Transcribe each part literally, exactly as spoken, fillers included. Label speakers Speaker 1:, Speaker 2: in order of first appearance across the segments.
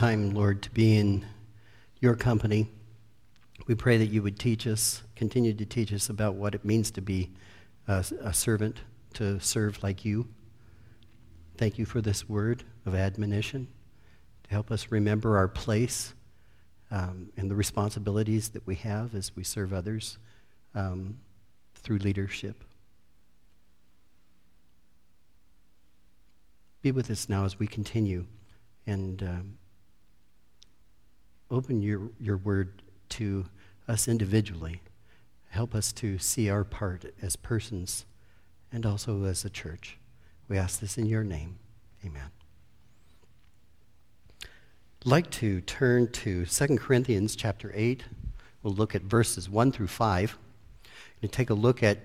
Speaker 1: Time, Lord, to be in your company. We pray that you would teach us, continue to teach us about what it means to be a, a servant, to serve like you. Thank you for this word of admonition, to help us remember our place um, and the responsibilities that we have as we serve others um, through leadership. Be with us now as we continue, and um, open your, your word to us individually. Help us to see our part as persons and also as a church. We ask this in your name. Amen. I'd like to turn to Second Corinthians chapter eight. We'll look at verses one through five and take a look at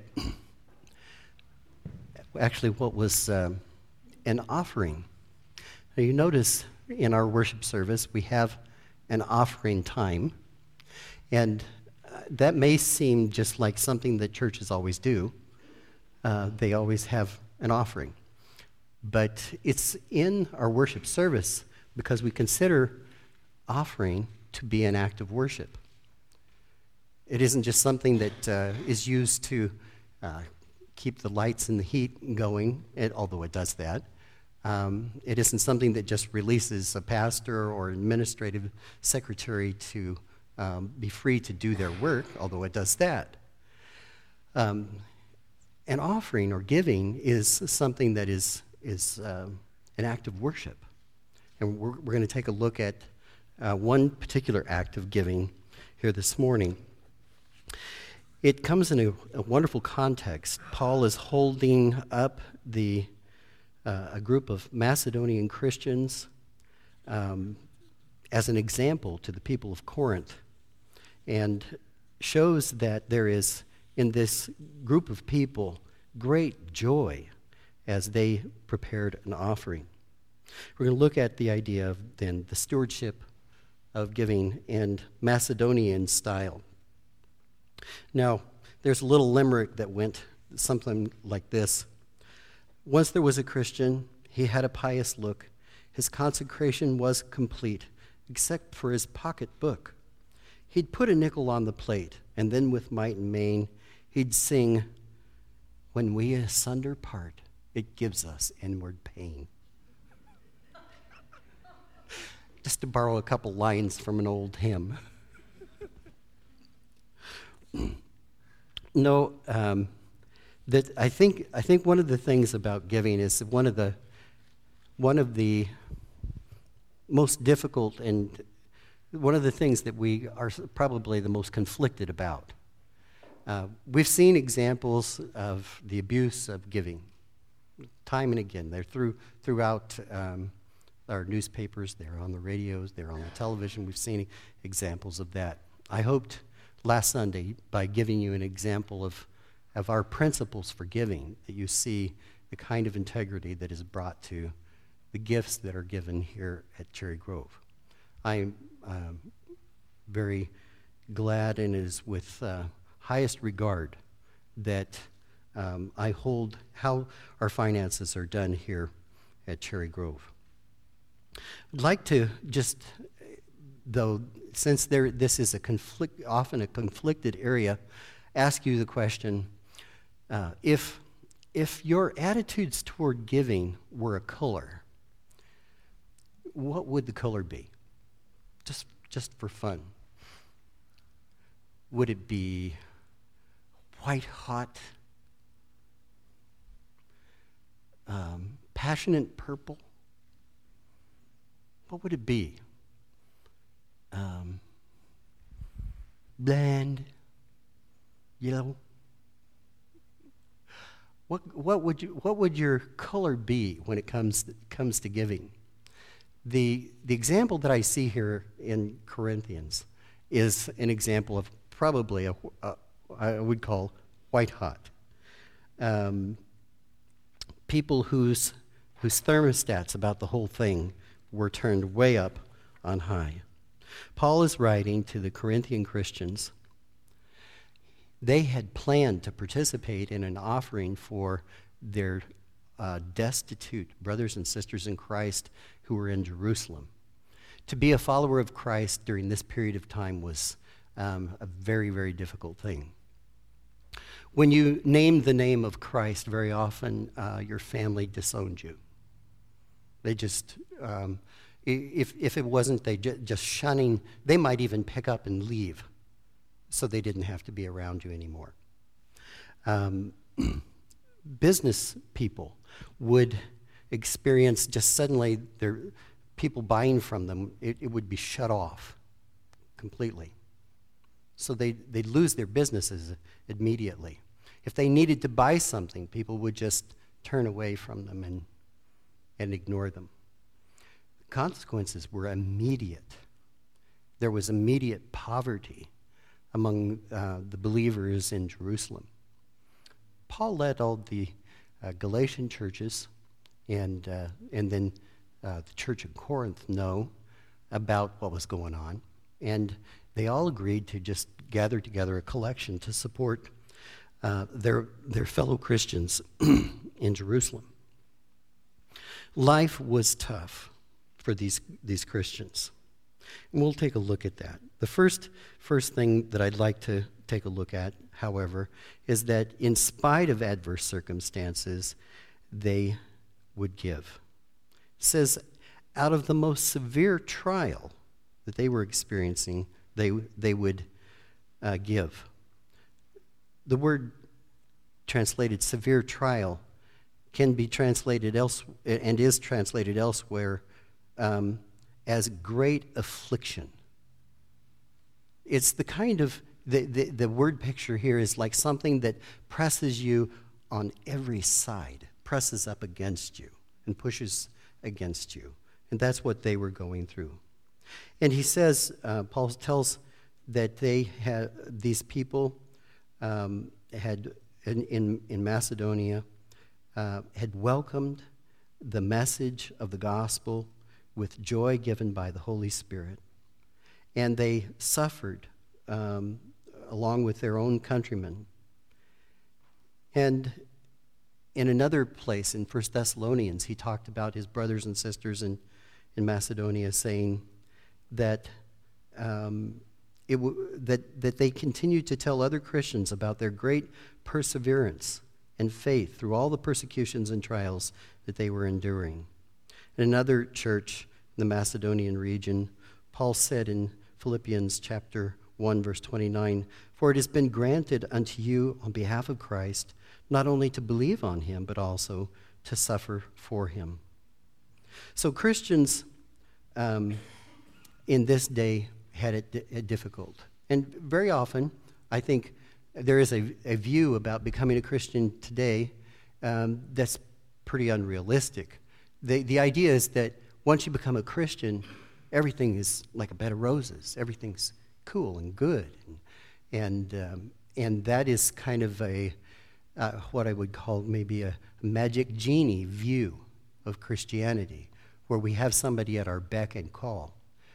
Speaker 1: actually what was um, an offering. Now you notice in our worship service we have an offering time, and uh, that may seem just like something that churches always do. Uh, they always have an offering. But it's in our worship service because we consider offering to be an act of worship. It isn't just something that uh, is used to uh, keep the lights and the heat going, it, although it does that. Um, it isn't something that just releases a pastor or administrative secretary to um, be free to do their work, although it does that. Um, an offering or giving is something that is, is uh, an act of worship. And we're, we're going to take a look at uh, one particular act of giving here this morning. It comes in a, a wonderful context. Paul is holding up the Uh, a group of Macedonian Christians um, as an example to the people of Corinth, and shows that there is in this group of people great joy as they prepared an offering. We're going to look at the idea of then the stewardship of giving in Macedonian style. Now, there's a little limerick that went something like this. Once there was a Christian, he had a pious look. His consecration was complete, except for his pocketbook. He'd put a nickel on the plate, and then with might and main, he'd sing, "When we asunder part, it gives us inward pain." Just to borrow a couple lines from an old hymn. no, um... That I think I think one of the things about giving is one of the one of the most difficult and one of the things that we are probably the most conflicted about. Uh, we've seen examples of the abuse of giving, time and again. They're through throughout um, our newspapers. They're on the radios. They're on the television. We've seen examples of that. I hoped last Sunday by giving you an example of. of our principles for giving, that you see the kind of integrity that is brought to the gifts that are given here at Cherry Grove. I am um, very glad and is with uh, highest regard that um, I hold how our finances are done here at Cherry Grove. I'd like to just, though, since there this is a conflict, often a conflicted area, ask you the question, Uh, if if your attitudes toward giving were a color, what would the color be? Just just for fun. Would it be white hot, um, passionate purple? What would it be? Um, bland, yellow? What what would you what would your color be when it comes to, comes to giving? The the example that I see here in Corinthians is an example of probably a, a I would call white hot. Um, people whose whose thermostats about the whole thing were turned way up on high. Paul is writing to the Corinthian Christians. They had planned to participate in an offering for their uh, destitute brothers and sisters in Christ who were in Jerusalem. To be a follower of Christ during this period of time was um, a very, very difficult thing. When you name the name of Christ, very often uh, your family disowned you. They just, um, if, if it wasn't they ju- just shunning, they might even pick up and leave so they didn't have to be around you anymore. Um, business people would experience just suddenly their people buying from them, it, it would be shut off completely. So they, they'd lose their businesses immediately. If they needed to buy something, people would just turn away from them and, and ignore them. The consequences were immediate. There was immediate poverty among uh, the believers in Jerusalem. Paul let all the uh, Galatian churches and, uh, and then uh, the church of Corinth know about what was going on, and they all agreed to just gather together a collection to support uh, their, their fellow Christians in Jerusalem. Life was tough for these, these Christians, and we'll take a look at that. The first, first thing that I'd like to take a look at, however, is that in spite of adverse circumstances, they would give. It says, out of the most severe trial that they were experiencing, they, they would uh, give. The word translated severe trial can be translated else and is translated elsewhere um, as great affliction. It's the kind of, the, the, the word picture here is like something that presses you on every side, presses up against you and pushes against you. And that's what they were going through. And he says, uh, Paul tells that they had, these people um, had, in, in, in Macedonia, uh, had welcomed the message of the gospel with joy given by the Holy Spirit. And they suffered um, along with their own countrymen. And in another place, in First Thessalonians, he talked about his brothers and sisters in, in Macedonia, saying that um, it w- that that they continued to tell other Christians about their great perseverance and faith through all the persecutions and trials that they were enduring. In another church in the Macedonian region, Paul said in Philippians chapter one, verse twenty-nine, "For it has been granted unto you on behalf of Christ, not only to believe on him, but also to suffer for him." So Christians um, in this day had it, di- it difficult. And very often, I think there is a, a view about becoming a Christian today um, that's pretty unrealistic. The, the idea is that once you become a Christian, everything is like a bed of roses. Everything's cool and good. And, and, um, and that is kind of a Uh, what I would call maybe a magic genie view of Christianity, where we have somebody at our beck and call.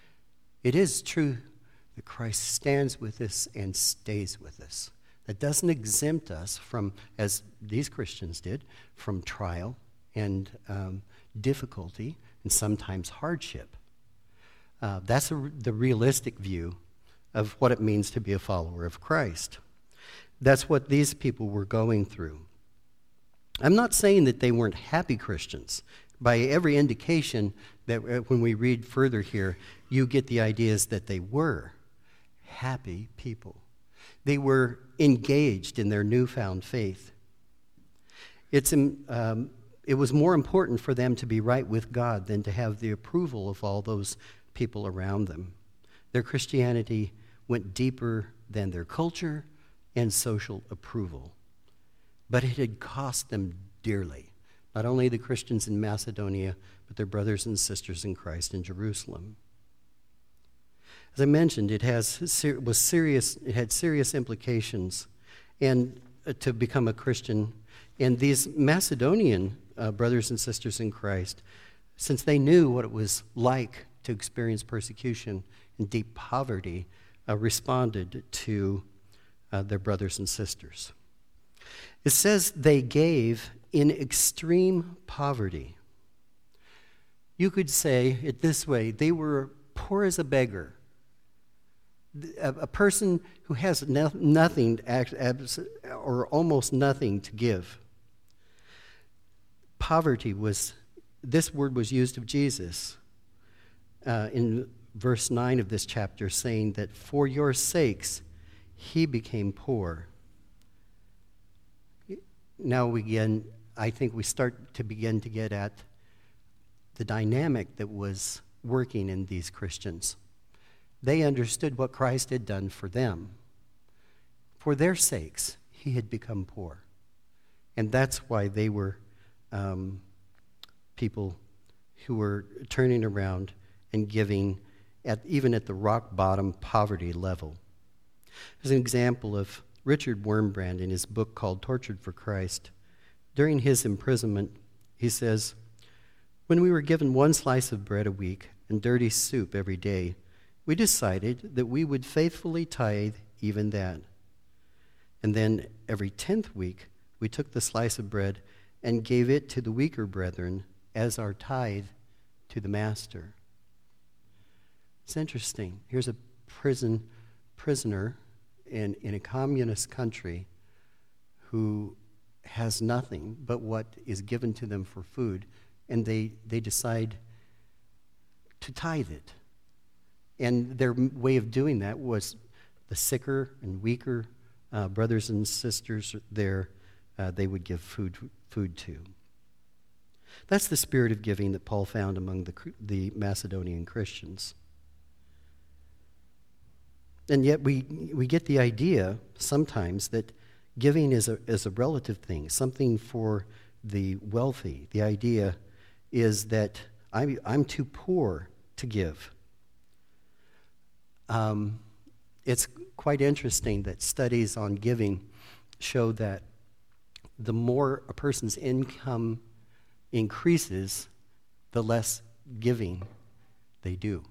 Speaker 1: It is true that Christ stands with us and stays with us. That doesn't exempt us from, as these Christians did, from trial and um, difficulty and sometimes hardship. Uh, that's a, the realistic view of what it means to be a follower of Christ. That's what these people were going through. I'm not saying that they weren't happy Christians. By every indication that when we read further here, you get the ideas that they were happy people. They were engaged in their newfound faith. It's, um, it was more important for them to be right with God than to have the approval of all those people around them. Their Christianity went deeper than their culture and social approval. But it had cost them dearly, not only the Christians in Macedonia, but their brothers and sisters in Christ in Jerusalem. As I mentioned, it has was serious. It had serious implications, and uh, to become a Christian. And these Macedonian uh, brothers and sisters in Christ, since they knew what it was like to experience persecution and deep poverty, uh, responded to Uh, their brothers and sisters. It says they gave in extreme poverty. You could say it this way: they were poor as a beggar, a, a person who has no, nothing or almost nothing to give. Poverty was, this word was used of Jesus uh, in verse nine of this chapter, saying that for your sakes he became poor. Now we begin, I think we start to begin to get at the dynamic that was working in these Christians. They understood what Christ had done for them. For their sakes, he had become poor. And that's why they were um, people who were turning around and giving at even at the rock bottom poverty level. There's an example of Richard Wurmbrand in his book called Tortured for Christ. During his imprisonment, he says, "When we were given one slice of bread a week and dirty soup every day, we decided that we would faithfully tithe even that. And then every tenth week, we took the slice of bread and gave it to the weaker brethren as our tithe to the master." It's interesting. Here's a prison prisoner in, in a communist country who has nothing but what is given to them for food, and they, they decide to tithe it. And their way of doing that was the sicker and weaker uh, brothers and sisters there, uh, they would give food, food to. That's the spirit of giving that Paul found among the, the Macedonian Christians. And yet we, we get the idea sometimes that giving is a, is a relative thing, something for the wealthy. The idea is that I'm, I'm too poor to give. Um, it's quite interesting that studies on giving show that the more a person's income increases, the less giving they do.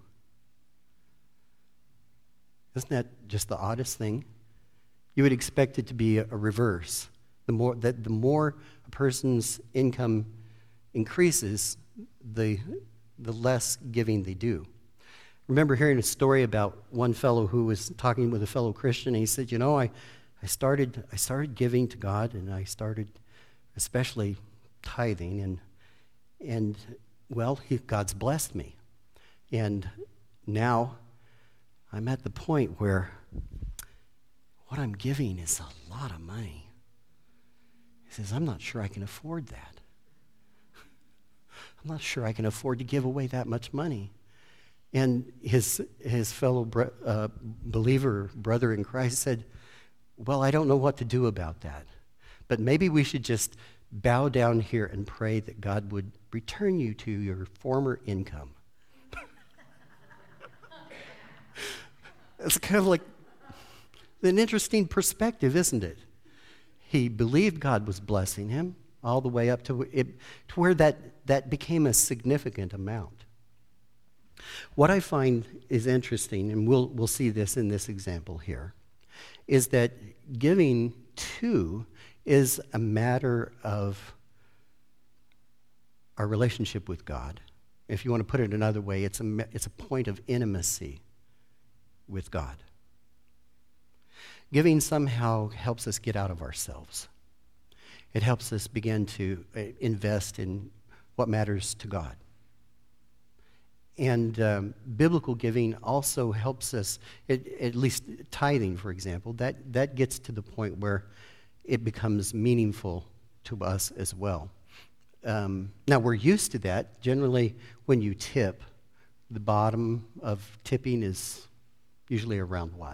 Speaker 1: Isn't that just the oddest thing? You would expect it to be a, a reverse. The more that the more a person's income increases, the the less giving they do. I remember hearing a story about one fellow who was talking with a fellow Christian, and he said, "You know, I, I started I started giving to God, and I started especially tithing, and and well, he, God's blessed me, and now I'm at the point where what I'm giving is a lot of money." He says, "I'm not sure I can afford that. I'm not sure I can afford to give away that much money." And his his fellow bre- uh, believer, brother in Christ, said, "Well, I don't know what to do about that, but maybe we should just bow down here and pray that God would return you to your former income." It's kind of like an interesting perspective, isn't it? He believed God was blessing him all the way up to, it, to where that, that became a significant amount. What I find is interesting, and we'll, we'll see this in this example here, is that giving too is a matter of our relationship with God. If you want to put it another way, it's a, it's a point of intimacy with God. Giving somehow helps us get out of ourselves. It helps us begin to invest in what matters to God. And um, biblical giving also helps us, it, at least tithing, for example, that, that gets to the point where it becomes meaningful to us as well. Um, now, we're used to that. Generally, when you tip, the bottom of tipping is usually around what?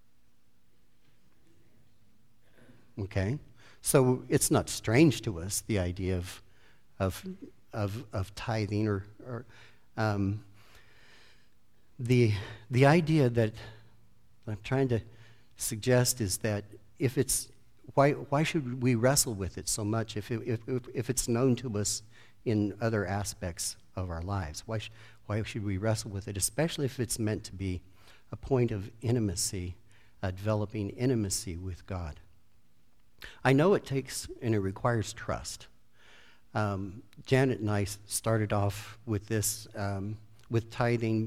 Speaker 1: Okay? So it's not strange to us, the idea of of of, of tithing or, or um, the the idea that I'm trying to suggest is that if it's why why should we wrestle with it so much if it, if if it's known to us in other aspects of our lives? Why sh- why should we wrestle with it, especially if it's meant to be a point of intimacy, uh, developing intimacy with God? I know it takes and it requires trust. Um, Janet and I started off with this, um, with tithing,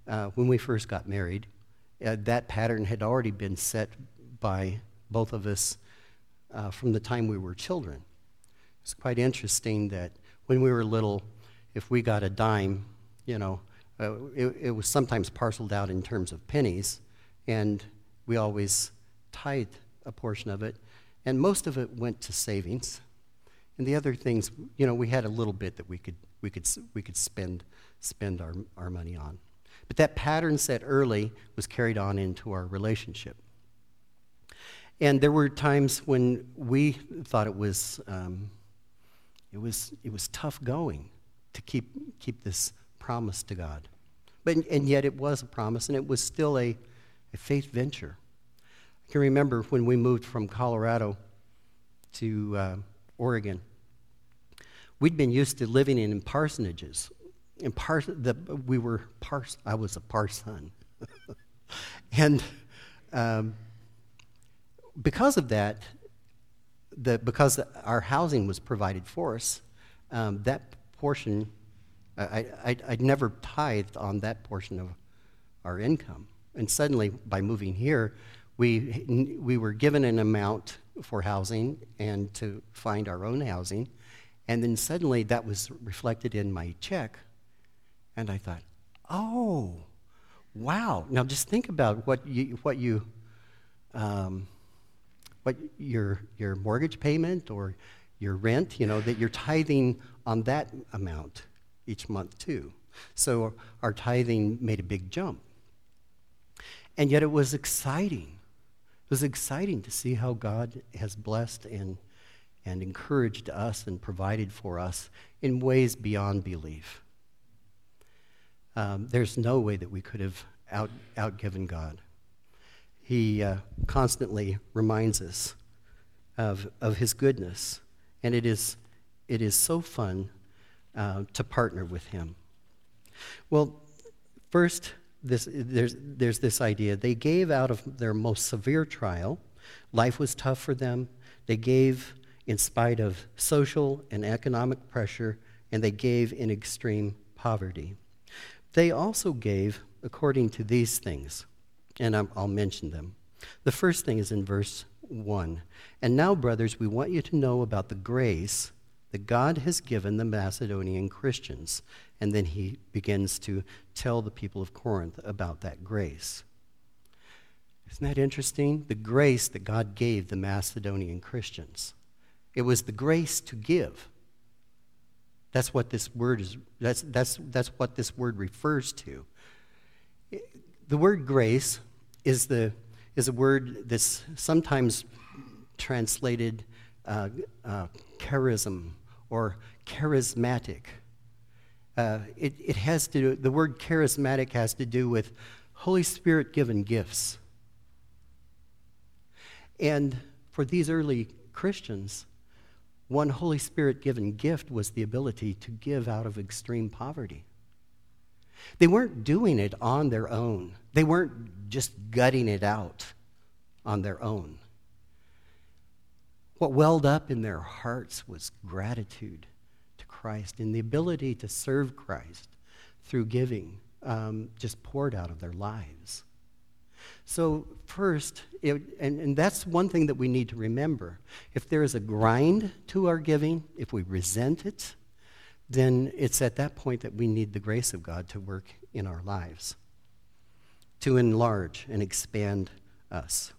Speaker 1: uh, when we first got married, uh, that pattern had already been set by both of us uh, from the time we were children. It's quite interesting that when we were little, if we got a dime, you know, uh, it, it was sometimes parceled out in terms of pennies, and we always tithed a portion of it, and most of it went to savings. And the other things, you know, we had a little bit that we could we could we could spend spend our our money on. But that pattern set early was carried on into our relationship. And there were times when we thought it was um, it was it was tough going to keep keep this promise to God. But and yet it was a promise, and it was still a, a faith venture. I can remember when we moved from Colorado to uh, Oregon. We'd been used to living in parsonages. And par- the, we were pars. I was a parson, and um, because of that, the because our housing was provided for us, um, that portion, I, I I'd never tithed on that portion of our income. And suddenly, by moving here, we we were given an amount for housing and to find our own housing, and then suddenly that was reflected in my check. And I thought, oh, wow. Now just think about what you, what you, um, what your your mortgage payment or your rent, you know, that you're tithing on that amount each month too. So our tithing made a big jump. And yet it was exciting. It was exciting to see how God has blessed and, and encouraged us and provided for us in ways beyond belief. Um, there's no way that we could have out, outgiven God. He uh, constantly reminds us of, of his goodness, and it is, it is so fun uh, to partner with him. Well, first, this, there's, there's this idea. They gave out of their most severe trial. Life was tough for them. They gave in spite of social and economic pressure, and they gave in extreme poverty. They also gave according to these things, and I'm, I'll mention them. The first thing is in verse one. And now, brothers, we want you to know about the grace that God has given the Macedonian Christians. And then he begins to tell the people of Corinth about that grace. Isn't that interesting? The grace that God gave the Macedonian Christians. It was the grace to give. That's what this word is, that's, that's, that's what this word refers to. The word grace is, the, is a word that's sometimes translated uh, uh, charism or charismatic. Uh, it, it has to do, the word charismatic has to do with Holy Spirit given gifts. And for these early Christians, one Holy Spirit-given gift was the ability to give out of extreme poverty. They weren't doing it on their own. They weren't just gutting it out on their own. What welled up in their hearts was gratitude to Christ and the ability to serve Christ through giving, um, just poured out of their lives. So first, it, and, and that's one thing that we need to remember. If there is a grind to our giving, if we resent it, then it's at that point that we need the grace of God to work in our lives, to enlarge and expand us.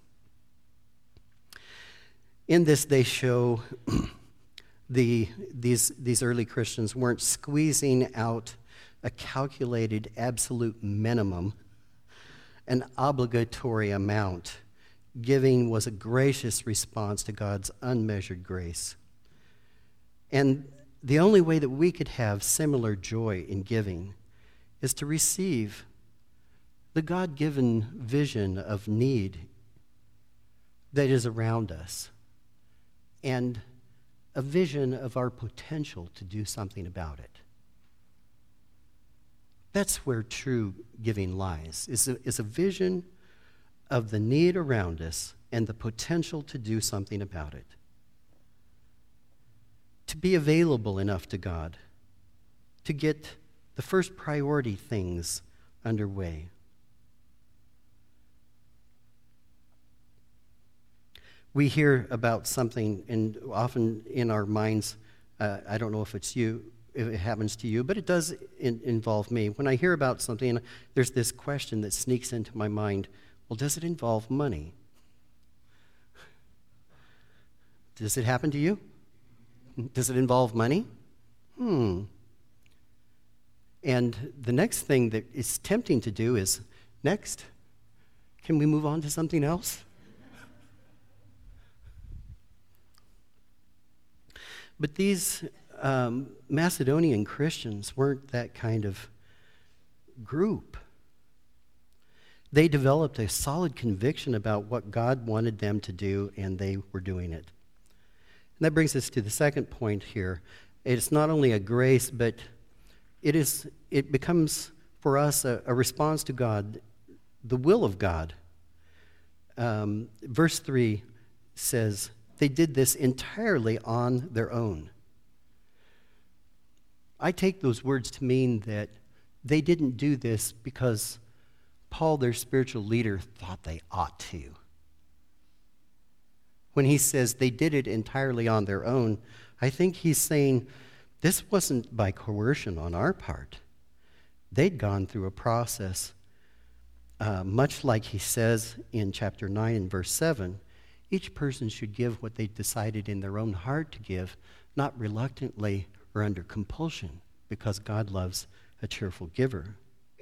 Speaker 1: In this, they show the these, these early Christians weren't squeezing out a calculated absolute minimum, an obligatory amount. Giving was a gracious response to God's unmeasured grace. And the only way that we could have similar joy in giving is to receive the God-given vision of need that is around us and a vision of our potential to do something about it. That's where true giving lies, is a, is a vision of the need around us and the potential to do something about it. To be available enough to God, to get the first priority things underway. We hear about something, and often in our minds, uh, I don't know if it's you, if it happens to you, but it does in, involve me. When I hear about something, there's this question that sneaks into my mind, well, does it involve money? Does it happen to you? Does it involve money? Hmm. And the next thing that is tempting to do is, next, can we move on to something else? But these um, Macedonian Christians weren't that kind of group. They developed a solid conviction about what God wanted them to do, and they were doing it. And that brings us to the second point here. It's not only a grace, but it is. It becomes for us a, a response to God, the will of God. Um, verse three says, they did this entirely on their own. I take those words to mean that they didn't do this because Paul, their spiritual leader, thought they ought to. When he says they did it entirely on their own, I think he's saying this wasn't by coercion on our part. They'd gone through a process, uh, much like he says in chapter nine and verse seven, each person should give what they decided in their own heart to give, not reluctantly or under compulsion, because God loves a cheerful giver.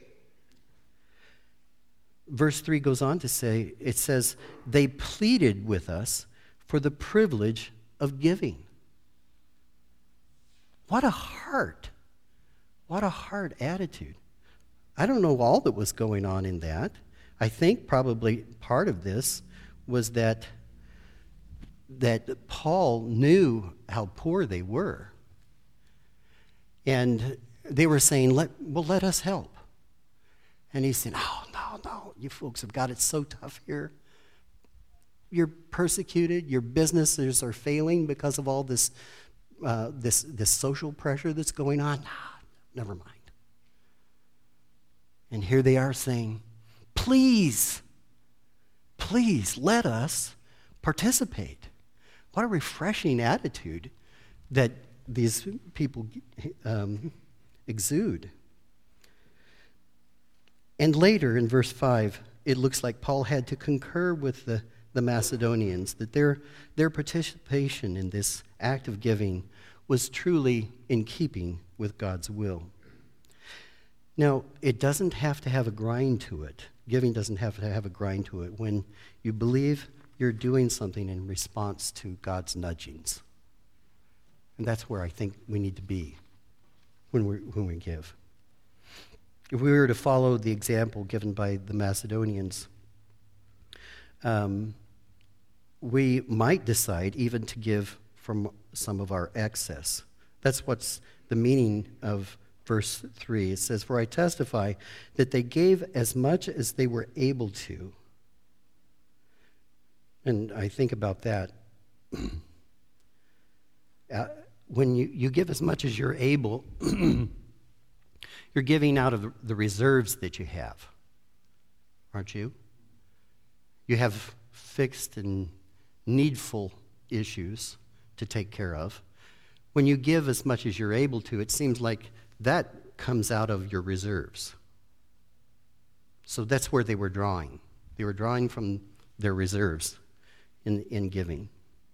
Speaker 1: Verse three goes on to say, it says, they pleaded with us for the privilege of giving. What a heart. What a heart attitude. I don't know all that was going on in that. I think probably part of this was that that Paul knew how poor they were. And they were saying, let, well, let us help. And he said, oh, no, no, you folks have got it so tough here. You're persecuted. Your businesses are failing because of all this, uh, this, this social pressure that's going on. Nah, never mind. And here they are saying, please, please let us participate. What a refreshing attitude that these people um, exude. And later in verse five, it looks like Paul had to concur with the, the Macedonians that their, their participation in this act of giving was truly in keeping with God's will. Now, it doesn't have to have a grind to it. Giving doesn't have to have a grind to it. When you believe you're doing something in response to God's nudgings. And that's where I think we need to be when we when we give. If we were to follow the example given by the Macedonians, um, we might decide even to give from some of our excess. That's what's the meaning of verse three. It says, for I testify that they gave as much as they were able to. And I think about that. uh, when you, you give as much as you're able, you're giving out of the reserves that you have, aren't you? You have fixed and needful issues to take care of. When you give as much as you're able to, it seems like that comes out of your reserves. So that's where they were drawing. They were drawing from their reserves in, in giving.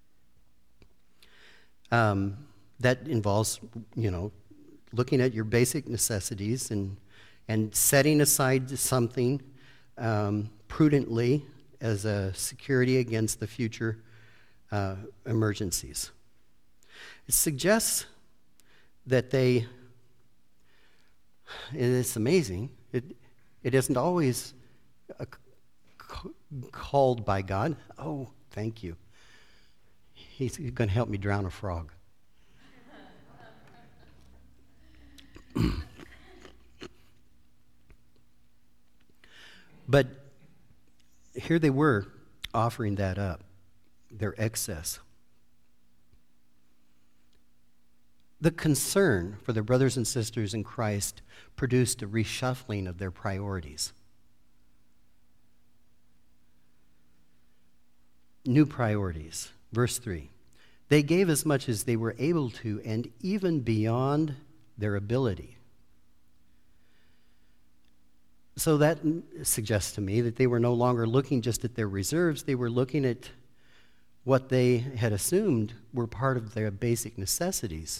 Speaker 1: Um, that involves, you know, looking at your basic necessities and and setting aside something um, prudently as a security against the future uh, emergencies. It suggests that they, and it's amazing, it, it isn't always uh, c- called by God. Oh, thank you. He's going to help me drown a frog. But here they were offering that up, their excess. The concern for their brothers and sisters in Christ produced a reshuffling of their priorities. New priorities. Verse three. They gave as much as they were able to, and even beyond their ability. So that suggests to me that they were no longer looking just at their reserves. They were looking at what they had assumed were part of their basic necessities.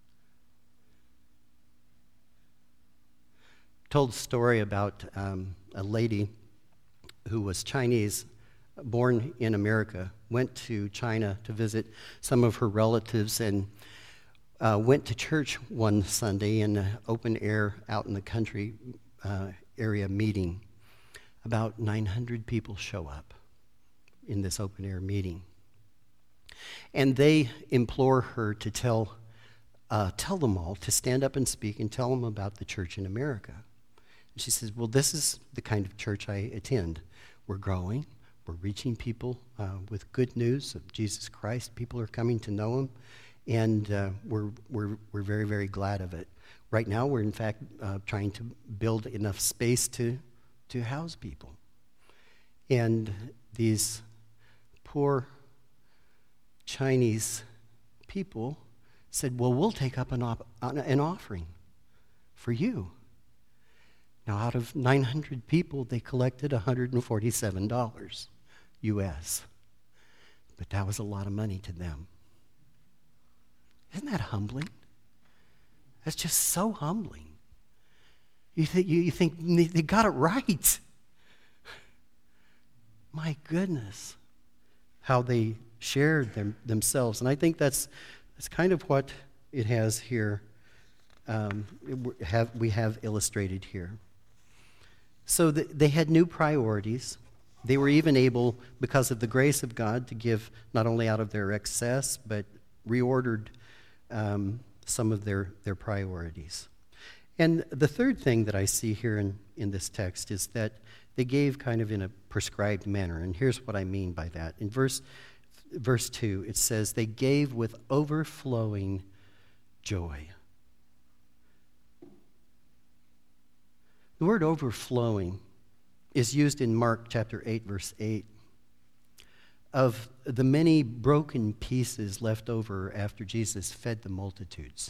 Speaker 1: Told a story about um, a lady who was Chinese, born in America, went to China to visit some of her relatives, and uh, went to church one Sunday in an open air out in the country uh, area meeting. About nine hundred people show up in this open air meeting. And they implore her to tell, uh, tell them all to stand up and speak and tell them about the church in America. And she says, well, this is the kind of church I attend. We're growing. We're reaching people uh, with good news of Jesus Christ. People are coming to know him, and uh, we're, we're, we're very, very glad of it. Right now, we're in fact uh, trying to build enough space to, to house people. And these poor Chinese people said, well, we'll take up an, op- an offering for you. Now, out of nine hundred people, they collected one hundred forty-seven dollars U S. But that was a lot of money to them. Isn't that humbling? That's just so humbling. You think, you, you think they got it right. My goodness, how they shared them, themselves. And I think that's, that's kind of what it has here, um, it have, we have illustrated here. So the, they had new priorities. They were even able, because of the grace of God, to give not only out of their excess, but reordered um, some of their, their priorities. And the third thing that I see here in, in this text is that they gave kind of in a prescribed manner. And here's what I mean by that. In verse, verse two, it says, they gave with overflowing joy. The word overflowing is used in Mark chapter eight, verse eight, of the many broken pieces left over after Jesus fed the multitudes.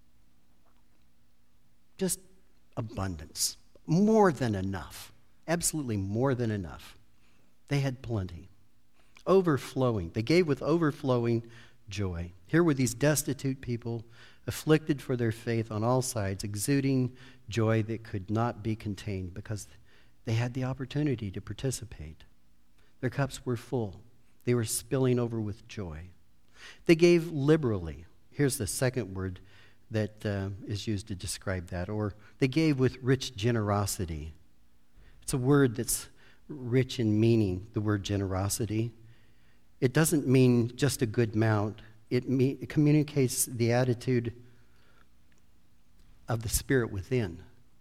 Speaker 1: Just abundance, more than enough, absolutely more than enough. They had plenty. Overflowing. They gave with overflowing joy. Here were these destitute people, afflicted for their faith on all sides, exuding joy that could not be contained because they had the opportunity to participate. Their cups were full. They were spilling over with joy. They gave liberally. Here's the second word that uh, is used to describe that. Or they gave with rich generosity. It's a word that's rich in meaning, the word generosity. It doesn't mean just a good amount. It, me- it communicates the attitude of the Spirit within.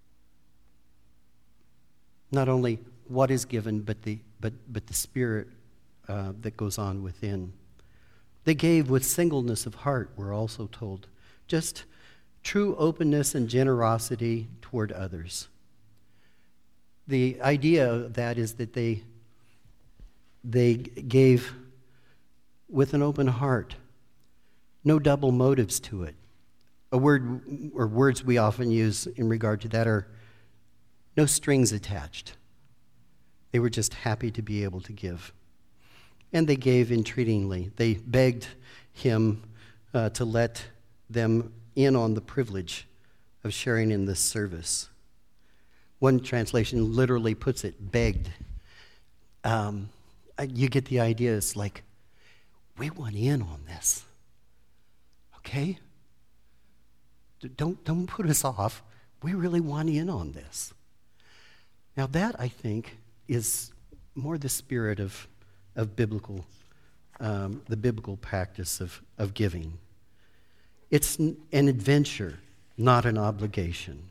Speaker 1: Not only what is given, but the but but the Spirit uh, that goes on within. They gave with singleness of heart, we're also told. Just true openness and generosity toward others. The idea of that is that they they gave with an open heart, no double motives to it. A word or words we often use in regard to that are no strings attached. They were just happy to be able to give. And they gave entreatingly. They begged him uh, to let them in on the privilege of sharing in this service. One translation literally puts it, begged. Um, you get the idea. It's like, we want in on this. Okay? Don't, don't put us off. We really want in on this. Now that, I think, is more the spirit of, of biblical, um, the biblical practice of, of giving. It's an adventure, not an obligation.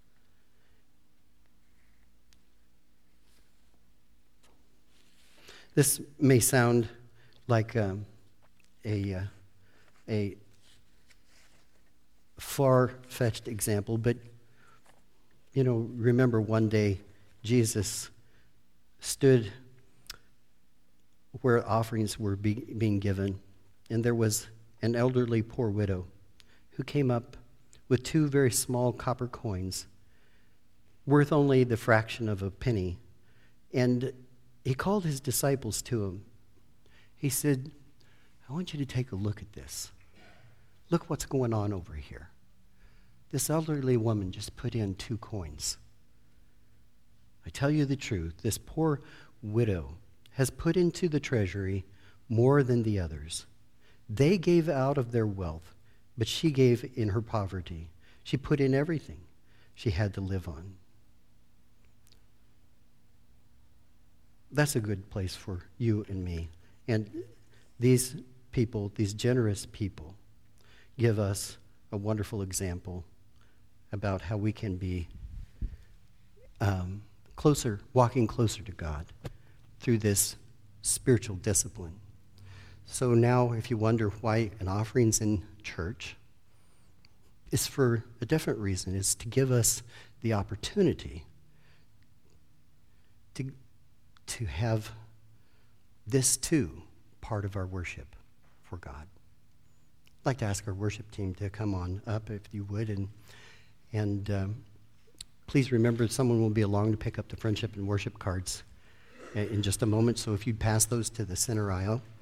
Speaker 1: This may sound like um, a, uh, a far-fetched example, but, you know, remember one day Jesus stood where offerings were be, being given, and there was an elderly poor widow who came up with two very small copper coins, worth only the fraction of a penny. And he called his disciples to him. He said, I want you to take a look at this. Look what's going on over here. This elderly woman just put in two coins. I tell you the truth, this poor widow has put into the treasury more than the others. They gave out of their wealth, but she gave in her poverty. She put in everything she had to live on. That's a good place for you and me. And these people, these generous people, give us a wonderful example about how we can be um, closer, walking closer to God through this spiritual discipline. So now, if you wonder why an offering's in church, it's for a different reason. It's to give us the opportunity to, to have this too part of our worship for God. I'd like to ask our worship team to come on up, if you would, and and um, please remember someone will be along to pick up the friendship and worship cards in just a moment. So if you'd pass those to the center aisle.